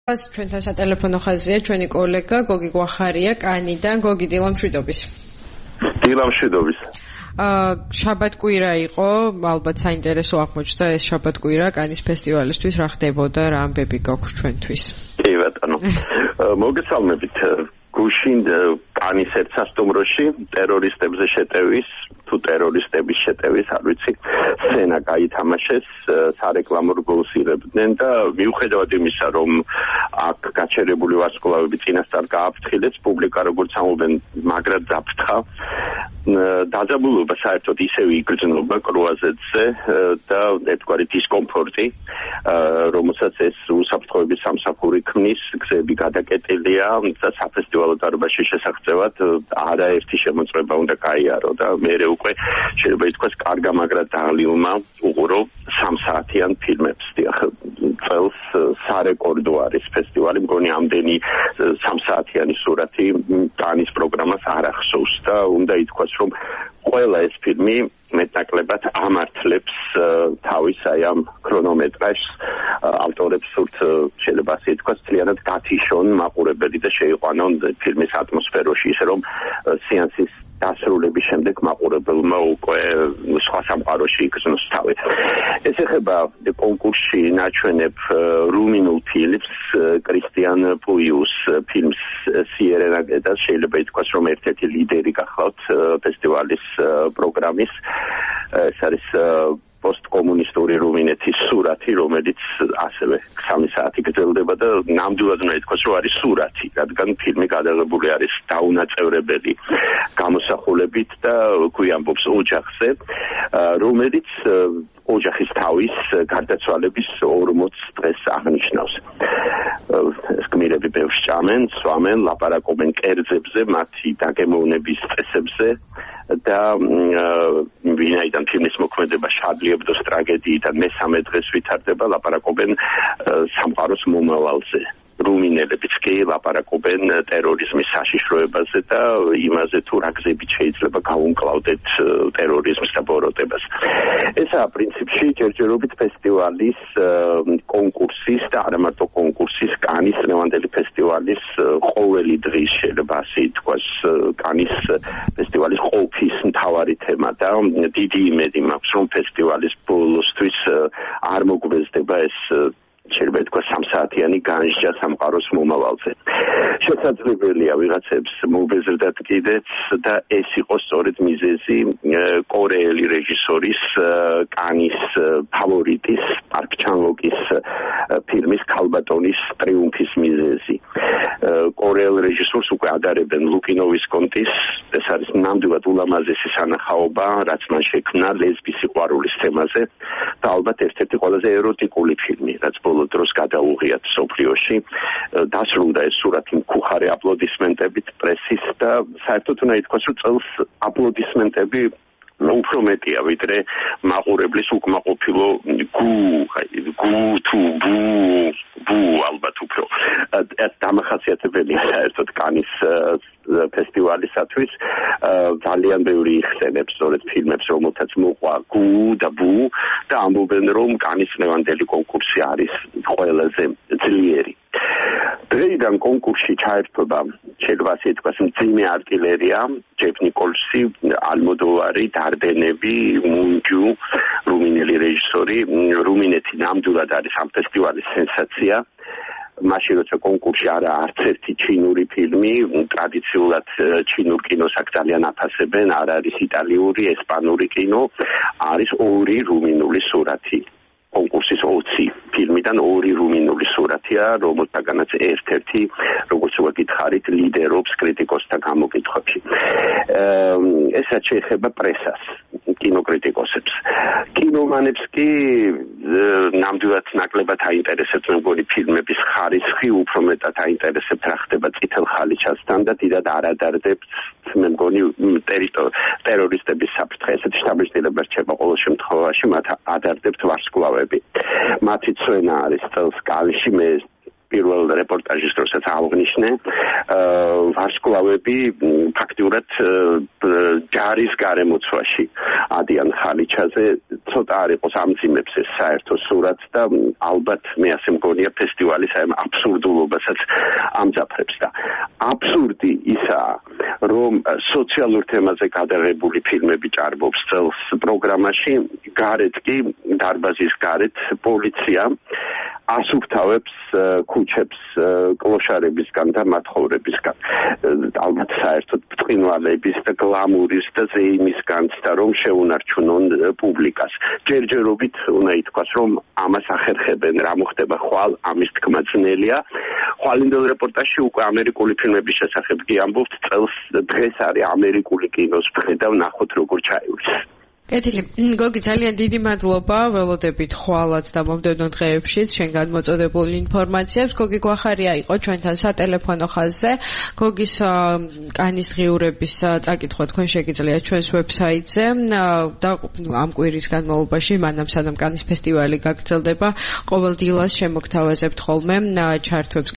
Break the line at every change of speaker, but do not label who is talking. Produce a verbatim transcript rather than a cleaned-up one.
ჩვენთან სატელეფონო ხაზია ჩვენი კოლეგა გოგი გვახარია კანიდან. გოგი, დილა მშვიდობის.
დილა მშვიდობის.
აა შაბათ-კვირა იყო, ალბათ საინტერესო აღმოჩნდა ეს შაბათ-კვირა კანის ფესტივალისთვის, რა ხდებოდა, რა ამბები გაქვს ჩვენთვის.
კი ბატონო. მოგესალმებით. გუშინ კანის ერთსასტუმროში ტერორისტებზე შეტევის თუ ტერორისტების შეტევის, არ ვიცი, სცენა გაითამაშეს, სარეკლამო რგოლს იღებდნენ და მიუხედავად იმისა, რომ აქ გაჩერებული ვარსკვლავები წინასწარ გააფრთხილეს, პუბლიკა როგორც ამობენ, მაგრად დაფრთხა. დაძაბულობა საერთოდ ისევ იგრძნობა კრუაზეთზე და ერთგვარი დისკომფორტი, რომელსაც ეს უსაფრთხოების სამსახური ქმნის, გზები გადაკეტილია და საფესტივალო დარბაზში შესაღწევად არაერთი შემოწმება უნდა გაიარო და მე უკვე შეიძლება ითქვას კარგა მაგრად დაღლილმა უყურო სამსაათიან ფილმებს. წელს სარეკორდო არის ფესტივალი, მგონი ამდენი სამსაათიანი სურათი კანის პროგრამას არ ახსოვს და უნდა ითქვას, რომ ყველა ეს ფილმი მეტნაკლებად ამართლებს თავის აი ამ ქრონომეტრაჟს. ავტორებს სურთ შეიძლება ასე ითქვას, ძალიანად გათიშონ მაყურებელი და შეიყვანონ ფილმის ატმოსფეროში, ისე რომ სეანსის დასრულების შემდეგ მაყურებელმა უკვე სხვა სამყაროში იგრძნოს თავი. ეს ეხება კონკურსში ნაჩვენებ რუმინულ ფილმს, კრისტიან პუიუს ფილმს სიერენა და შეიძლება ითქვას, რომ ერთ-ერთი ლიდერი გახლავთ ფესტივალის პროგრამის. ეს არის პოსტკომუნისტური რუმინეთის სურათი, რომელიც ასევე სამი საათი გრძელდება და ნამდვილად უნდა ითქვას, რომ არის სურათი, რადგან ფილმი გადაღებული არის დაუნაწევრებელი გამოსახულებით და გვიამბობს ოჯახზე, რომელიც ოჯახის თავის გარდაცვალების ორმოც დღეს აღნიშნავს. ეს გმირები ბევრს ჭამენ, სვამენ, ლაპარაკობენ კერძებზე, მათი დაგემოვნების წესებზე და ვინაიდან ფილმის მოქმედება შარლი ებდოს ტრაგედიიდან მესამე დღეს ვითარდება, ლაპარაკობენ სამყაროს მომავალზე. რუმინელებიც კი ლაპარაკობენ ტერორიზმის საშიშროებაზე და იმაზე, თუ რა გზებით შეიძლება გავუმკლავდეთ ტერორიზმს და ბოროტებას. ესაა პრინციპში ჯერჯერობით ფესტივალის კონკურსის და არა მარტო კონკურსის, კანის დღევანდელი ფესტივალის ყოველი დღის, შეიძლება ასე ითქვას, კანის ფესტივალის ყოფის მთავარი თემა და დიდი იმედი მაქვს, რომ ფესტივალის ბოლოსთვის არ მოგვეზდება ეს შეიძლება ითქვას სამსაათიანი განსჯა სამყაროს მომავალზე. შესაძლებელია ვიღაცებს მოვეზრდათ კიდეც და ეს იყო სწორედ მიზეზი კორეელი რეჟისორის კანის ფავორიტის პარკ ჩან-ვოკის ფილმის ქალბატონის ტრიუმფის მიზეზი. კორეელ რეჟისორს უკვე ადარებენ ლუკინოვის კონტის, ეს არის ნამდვილად ულამაზესი სანახაობა, რაც მან შექმნა ლესბის სიყვარულის თემაზე და ალბათ ერთ-ერთი ყველაზე ეროტიკული ფილმი, რაც ბოლო დროს გადაუღიათ მსოფლიოში. დასრულდა ეს სურათი მქუხარე აპლოდისმენტებით პრესის და საერთოდ უნდა ითქვას, რომ წელს აპლოდისმენტები უფრო მეტია, ვიდრე მაყურებლის უკმაყოფილო გუ, გუ თუ ბუ, ბუ ალბათ უფრო. დამახასიათებელია საერთოდ კანის ფესტივალისათვის. ძალიან ბევრი იხსენებს სწორედ ფილმებს, რომელთაც მოყვა გუ და ბუ და ამბობენ, რომ კანის დღევანდელი კონკურსი არის ყველაზე ძლიერი. დღეიდან კონკურსში ჩაერთვება, შეიძლება ასე ითქვას, მძიმე არტილერია, ჯეფ ნიკოლსი, ალმოდოვარი, დარდენები, მუნჯუ, რუმინელი რეჟისორი. რუმინეთი ნამდვილად არის ამ ფესტივალის სენსაცია. მაშინ როცა კონკურსში არა არც ერთი ჩინური ფილმი, ტრადიციულად ჩინურ კინოს აქ ძალიან აფასებენ, არ არის იტალიური, ესპანური კინო, არის ორი რუმინული სურათი. კონკურსის ოცი ფილმიდან ორი რუმინული სურათია, რომელთაგანაც ერთ-ერთი, როგორც ვაკითხარით, ლიდერობს კრიტიკოსთა გამოკითხვებში. ესაც შეეხება პრესას, კინოკრიტიკოსებს. კინომანებს კი ნამდვილად ნაკლებად აინტერესებს მეგონი ფილმების ხარისხი, უფრო მეტად აინტერესებს რა ხდება წითელ ხალიჩასთან და დიდად არ ადარდებთ მე მგონი ტერორისტების საფრთხე. ესეთი შთაბეჭდილება რჩება ყოველ შემთხვევაში, მათ ადარდებთ ვარსკვლავები. მათი წვენა არის წელს კანში, მე პირველ რეპორტაჟის დროსაც აღნიშნე, ვარსკვლავები ფაქტიურად ჯარის გარემოცვაში ადიან ხალიჩაზე, ცოტა არ იყოს ამძიმებს ეს საერთო სურათს და ალბათ მე ასე მგონია ფესტივალის აი აბსურდულობასაც ამძაფრებს და აბსურდი ისაა რომ სოციალურ თემაზე გადაღებული ფილმები ჭარბობს წელს პროგრამაში გარეთ კი დარბაზის გარეთ პოლიცია ასუფთავებს ქუჩებს კლოშარებისგან და მათხოვრებისგან ალბათ საერთოდ ბრწყინვალების და გლამურის და ზეიმისგან და რომ შეუნარჩუნონ პუბლიკას ჯერჯერობით უნდა ითქვას რომ ამას ახერხებენ რა მოხდება ხვალ ამის თქმა ძნელია ხვალინდელ რეპორტაჟში უკვე ამერიკული ფილმების შესახებ კი ამბობთ წელს დღეს არის ამერიკული კინოს დღე და ვნახოთ როგორ ჩაივლის
კეთილი, გოგი ძალიან დიდი მადლობა, ველოდებით ხვალაც და მომდევნო დღეებშიც შენ გადმოწოდებული ინფორმაციებს. გოგი გვახარია იყო ჩვენთან სატელეფონო ხაზზე. გოგის კანის ღიურების წაკითხვა თქვენ შეგიძლიათ ჩვენს ვებსაიტზე და ამ კვირის განმავლობაში მანამ სანამ კანის ფესტივალი გაგრძელდება, ყოველ დილას შემოგთავაზებთ ხოლმე ჩართვებს